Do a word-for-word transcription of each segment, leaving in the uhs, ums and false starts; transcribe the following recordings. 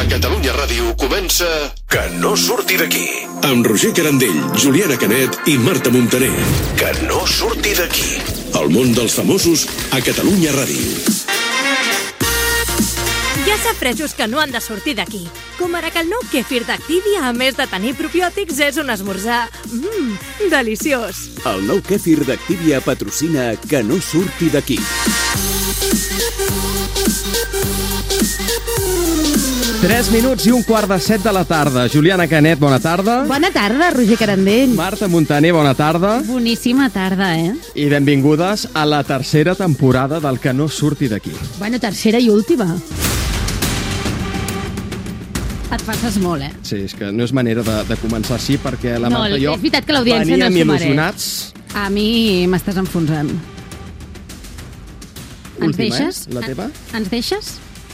Catalunya Ràdio comença Que no surti d'aquí. Amb Roger Carandell, Juliana Canet i Marta Montaner. Que no surti d'aquí. El món dels famosos a Catalunya Ràdio. Hi ha safaretjos que no han de sortir d'aquí. Com ara que el nou kefir d'Activia, a més de tenir probiòtics, és un esmorzar mmm, deliciós. El nou kefir d'Activia patrocina Que no surti d'aquí. Tres minuts i un quart de set de la tarda. Juliana Canet, bona tarda. Bona tarda, Roger Carandell. Marta Montaner, bona tarda. Boníssima tarda, eh? I benvingudes a la tercera temporada del Que no surti d'aquí. Bueno, tercera i última. Et passes molt, eh? Sí, és que no és manera de, de començar així, perquè la No, Marta i jo és veritat que l'audiència no veníem s'ho mereix. il·lusionats. A mi m'estàs enfonsant. Ens Última, deixes? eh? La teva? En- Ens deixes?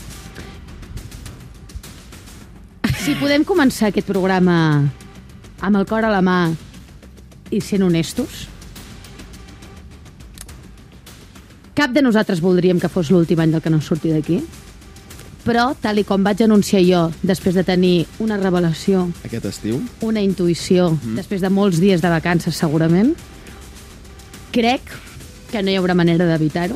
Si podem començar aquest programa amb el cor a la mà i sent honestos, cap de nosaltres voldríem que fos l'últim any del Que no surti d'aquí, però, tal i com vaig anunciar jo, després de tenir una revelació, Aquest estiu. una intuïció, mm-hmm. després de molts dies de vacances segurament, crec que no hi haurà manera d'evitar-ho.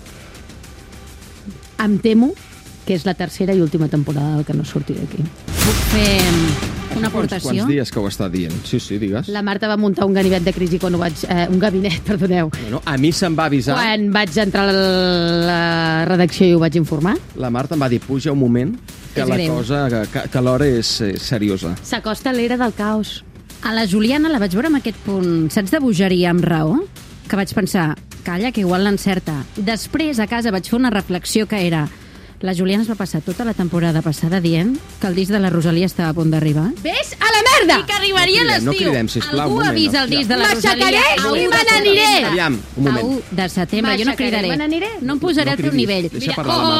Em temo que és la tercera i última temporada del Que no surti d'aquí. Puc fer una Quants, aportació? quants dies que ho està dient? Sí, sí, digues. La Marta va muntar un ganivet de crisi quan ho vaig... Eh, un gabinet, perdoneu. Bueno, a mi se'm va avisar. Quan vaig entrar a la, la redacció i ho vaig informar. La Marta em va dir, puja un moment, que És la greu. cosa, que, que, que l'hora és, és seriosa. S'acosta l'era del caos. A la Juliana la vaig veure amb aquest punt, saps, de bogeria amb raó? Que vaig pensar, calla, que igual l'encerta. Després, a casa, vaig fer una reflexió que era... La Juliana es va passar tota la temporada passada dient que el disc de la Rosalia estava a punt d'arribar. Ves a la merda! I que arribaria No cridem, l'estiu. no cridem, sisplau, Algú un moment, avisa el no. disc de la Rosalia. M'aixecaré a u i de me n'aniré. setembre. Aviam, un moment. A u de setembre, jo no M'aixecaré, cridaré. me n'aniré. No em posaré No al teu cridis, nivell. deixa parlar la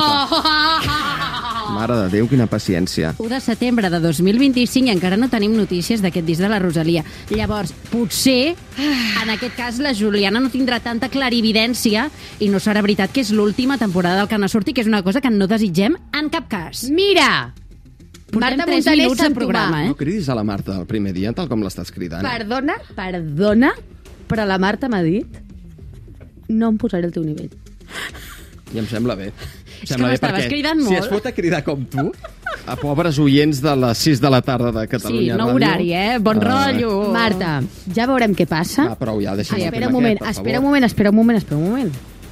oh! Mare de Déu, quina paciència. u de setembre de dos mil vint-i-cinc i encara no tenim notícies d'aquest disc de la Rosalia. Llavors, potser, en aquest cas, la Juliana no tindrà tanta clarividència i no serà veritat que és l'última temporada del Que no surti, que és una cosa que no desitgem en cap cas. Mira! Portem Marta tres Montaner minuts de Sant programa, Tomà. eh? No cridis a la Marta el primer dia, tal com l'estàs cridant. Perdona, perdona, però la Marta m'ha dit no em posaré al teu nivell. I em sembla bé. És que m'estaves cridant si molt. es fot a cridar com tu, a pobres oients de les sis de la tarda de Sí, Catalunya no Ràdio... horari, eh? Bon Ah. rotllo. Marta, ja veurem què passa. Va, prou, ja, deixa'm Espera un moment, espera un moment, espera un moment, espera un moment.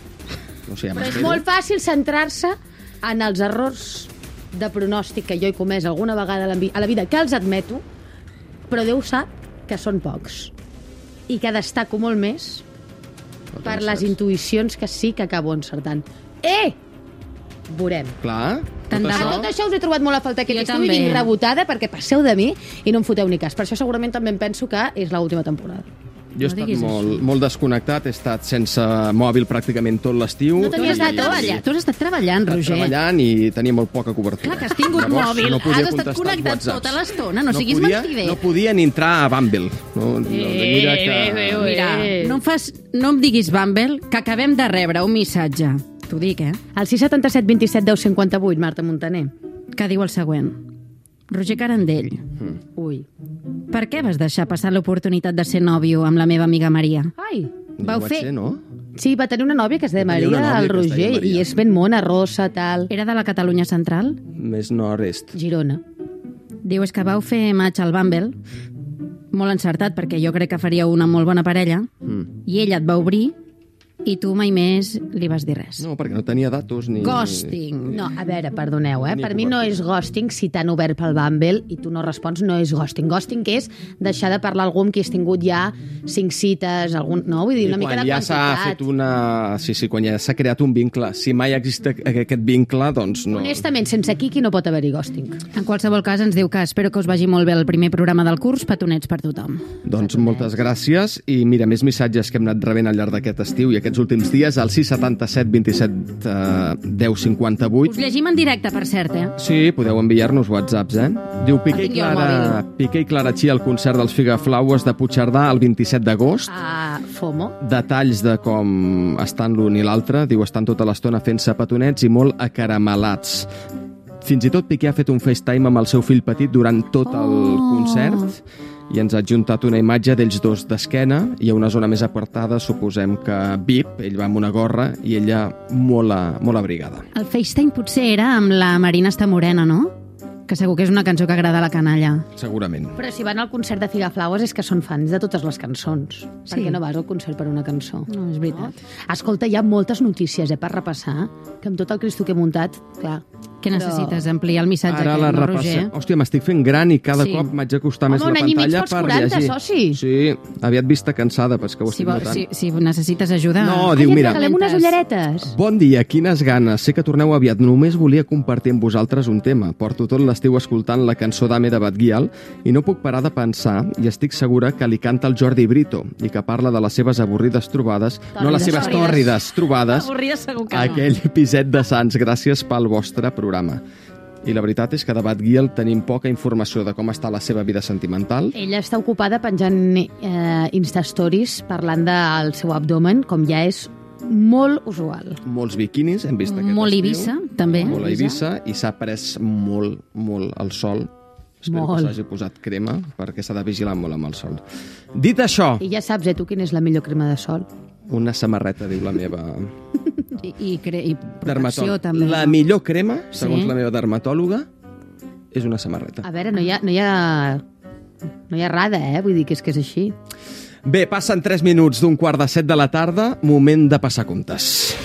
No sé, ja Però és m'espero. molt fàcil centrar-se en els errors de pronòstic que jo he comès alguna vegada a la vi- a la vida, que els admeto, però Déu sap que són pocs. I que destaco molt més per les intuïcions que sí que acabo encertant. Eh! Veurem. Clar, Tant tot de A això... bo. tot això us he trobat molt a falta aquest Jo estiu i també. vinc rebotada perquè passeu de mi i no em foteu ni cas. Per això segurament també em penso que és l'última temporada. Jo he No estat diguis molt, això. molt desconnectat, he estat sense mòbil pràcticament tot l'estiu. No Tu tenies has estat datos? treballant, tu has estat treballant, Roger. treballant i tenia molt poca cobertura. Clar, que has tingut Llavors, mòbil, no podia has estat contestar connectat els whatsapps. tota l'estona, no siguis podia, mentider. No podia ni entrar a Bumble. No, no, Eh, mira que... bé, bé, Mira, Eh. no em, fas, no em diguis, Bumble, que acabem de rebre un missatge. T'ho dic, eh? El sis setanta set vint set deu cinquanta vuit, Marta Montaner. Que diu el següent. Roger Carandell, Ui. per què vas deixar passar l'oportunitat de ser nòvio amb la meva amiga Maria? Ai. Ni Vau ho vaig fer- Ser, no? Sí, va tenir una nòvia que es deia Va tenir una Maria, nòvia el que es deia Roger, Maria. i és ben mona, rossa, tal. Era de la Catalunya Central? Més nord-est. Girona. Diu, és que vau fer maig al Bumble, molt encertat, perquè jo crec que faria una molt bona parella, Mm. i ella et va obrir, i tu mai més li vas dir res. No, perquè no tenia datos ni... Ghosting. No, a veure, perdoneu, eh? Tenia Per mi no cobertura. és ghosting si t'han obert pel Bumble i tu no respons, no és ghosting. Ghosting és deixar de parlar a algú amb qui has tingut ja cinc cites, algun... no? Vull dir, una I mica quan de ja s'ha quantitat. fet una... Sí, sí, quan ja s'ha creat un vincle. Si mai existe aquest vincle, doncs no... Honestament, sense Quiqui no pot haver-hi ghosting. En qualsevol cas, ens diu que espero que us vagi molt bé el primer programa del curs, petonets per tothom. Doncs moltes gràcies. I mira, més missatges que hem anat rebent al llarg d'aquest estiu i aquests últims dies al sis setanta set vint set deu cinquanta vuit. Us llegim en directe, per cert, eh? Sí, podeu enviar-nos whatsapps, eh? Diu Piqué i tinc jo el Clara, Piqué i Clara Chi al concert dels Figaflaues de Puigcerdà el vint-i-set d'agost. A FOMO. Detalls de com estan l'un i l'altre. Diu, estan tota l'estona fent-se petonets i molt acaramelats. Fins i tot Piqué ha fet un FaceTime amb el seu fill petit durant tot el concert i ens ha adjuntat una imatge d'ells dos d'esquena i a una zona més apartada suposem que V I P, ell va amb una gorra i ella molt, a, molt abrigada. El FaceTime potser era amb la Marina està morena, no? Que segur que és una cançó que agrada a la canalla. Segurament. Però si van al concert de Figaflaues és que són fans de totes les cançons. Sí. Per què no vas al concert per una cançó? No, és veritat. Escolta, hi ha moltes notícies eh, per repassar, que amb tot el Cristo que he muntat, clar... Què però- necessites? Ampliar el missatge Ara aquest, la no, repassa... Roger? Hòstia, m'estic fent gran i cada Sí. cop m'haig d'acostar Home, més un la any i mig pantalla pots per quaranta, llegir. soci. Sí, aviat vista cansada, però és que ho Si, estic vol, notant. si, si necessites ajuda... No, Ai, diu, ens mira... regalem unes ulleretes. Bon dia, quines ganes. Sé que torneu aviat. Només volia compartir amb vosaltres un tema. Porto tot l'estiu escoltant la cançó d'Ame de Batguial i no puc parar de pensar, i estic segura que li canta el Jordi Brito i que parla de les seves avorrides trobades, no les seves Tòrrides. tòrrides trobades, Avorrida segur que no. aquell episet de Sants. Gràcies pel vostre programa. I la veritat és que de Batguial tenim poca informació de com està la seva vida sentimental. Ella està ocupada penjant eh, Insta-stories parlant del seu abdomen, com ja és molt usual. Molts biquinis hem vist aquest Molt estiu. Eivissa, també. Molt a Eivissa, i s'ha pres molt, molt el sol. Espero Molt. que s'hagi posat crema, perquè s'ha de vigilar molt amb el sol. Dit això, I ja saps, eh, tu, quina és la millor crema de sol? una samarreta, diu la meva I, i, cre... I protecció, dermatòloga. també. La millor crema, segons Sí. la meva dermatòloga, és una samarreta. A veure, no hi ha, no hi ha, no hi ha rada, eh? Vull dir que és que és així. Bé, passen tres minuts d'un quart de set de la tarda, moment de passar comptes.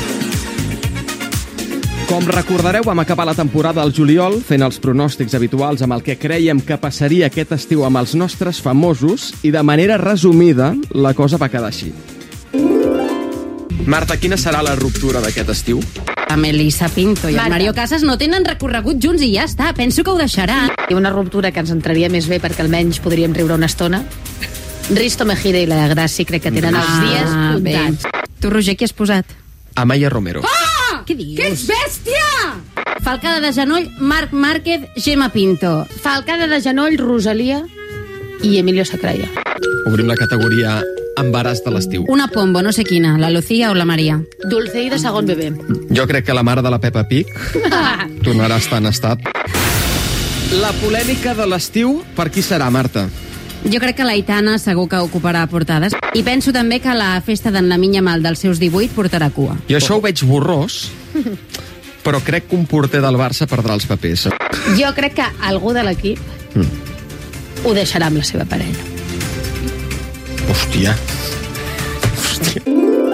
Com recordareu, vam acabar la temporada al juliol fent els pronòstics habituals amb el que creiem que passaria aquest estiu amb els nostres famosos i de manera resumida la cosa va quedar així. Marta, quina serà la ruptura d'aquest estiu? Amb Elisa Pinto i el Marta. Mario Casas no tenen recorregut junts i ja està. Penso que ho deixarà. I una ruptura que ens entraria més bé perquè almenys podríem riure una estona. Risto Mejide i la Gràcia crec que tenen els dies Ah, bé. comptats. Tu, Roger, qui has posat? Amaya Romero. Ah! Què dius? Que ets bèstia! Falcada de genoll, Marc Márquez, Gemma Pinto. Falcada de genoll, Rosalia i Emilio Sacraia. Obrim la categoria embaràs de l'estiu. Una pombo, no sé quina, la Lucía o la Maria. Dulce i de segon bebè. Jo crec que la mare de la Peppa Pig tornarà a estar en estat. La polèmica de l'estiu, per qui serà, Marta? Jo crec que l'Aitana segur que ocuparà portades. I penso també que la festa d'en la Minya Mal dels seus divuit portarà cua. Jo això ho veig borrós, però crec que un porter del Barça perdrà els papers. Jo crec que algú de l'equip Mm. ho deixarà amb la seva parella. Hòstia. Hòstia.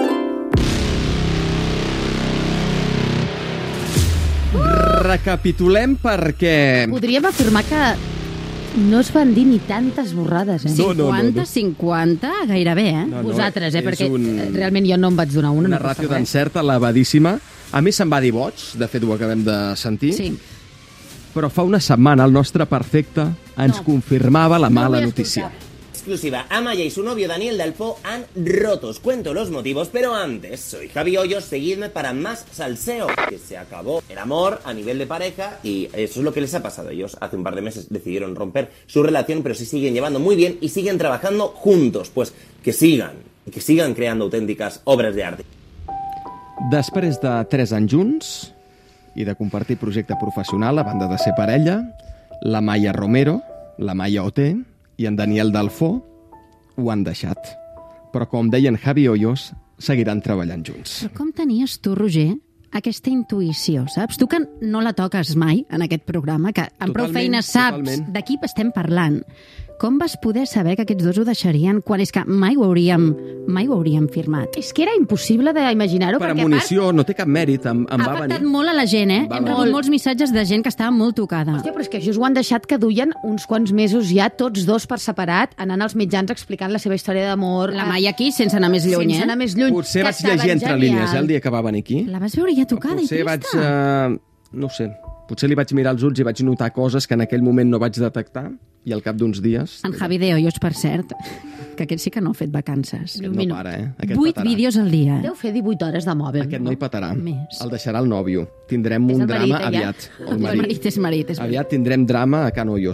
Recapitulem perquè... Podríem afirmar que no es van dir ni tantes borrades, eh? No, no, no, no. cinquanta cinquanta, gairebé, eh? No, no, Vosaltres, eh? és Perquè un- eh, realment jo no em vaig donar una. Una no passa ràtio res. d'encert elevadíssima. A mi se'm va dir boig, de fet ho acabem de sentir, Sí. però fa una setmana el nostre perfecte ens No. confirmava la No mala voy a notícia. escuchar. Exclusiva, Amaya y su novio Daniel Dalfo han roto. Os cuento los motivos, pero antes, soy Javi Hoyos, seguidme para más salseo. Que se acabó el amor a nivel de pareja y eso es lo que les ha pasado. Ellos hace un par de meses decidieron romper su relación, pero se siguen llevando muy bien y siguen trabajando juntos. Pues que sigan, y que sigan creando auténticas obras de arte. Després de tres anys junts i de compartir projecte professional a banda de ser parella, la Maya Romero, la Maya Oté i en Daniel Dalfó ho han deixat. Però com deien Javi Hoyos, seguiran treballant junts. Però com tenies tu, Roger, aquesta intuïció, saps? Tu que no la toques mai en aquest programa, que amb prou Totalment, feines saps totalment. de qui estem parlant. Com vas poder saber que aquests dos ho deixarien quan és que mai ho hauríem, mai ho hauríem firmat? És que era impossible d'imaginar-ho, Per perquè a part... amunició, no té cap mèrit, em, em Ha va afectat venir. molt a la gent, eh? Va Hem venir. rebut molts missatges de gent que estava molt tocada. Hòstia, però és que això ho han deixat que duien uns quants mesos ja, tots dos per separat, anant als mitjans explicant la seva història d'amor. La Maia aquí, sense anar més lluny, sense eh? anar més lluny. Potser que vaig llegir estaven entre genial. línies, eh, el dia que va venir aquí. La vas veure ja tocada Potser i vaig... trista. Eh, no ho sé. Potser li vaig mirar els ulls i vaig notar coses que en aquell moment no vaig detectar i al cap d'uns dies... En Javi de Hoyos, per cert, que aquest sí que no ha fet vacances. Aquest no para, eh? Aquest Vuit petarà. vídeos al dia. Deu fer divuit hores de mòbil. Aquest noi petarà. Més. El deixarà el nòvio. Tindrem És un el drama marit, ja. aviat. El marit és marit, és marit. Aviat tindrem drama a Can Hoyos.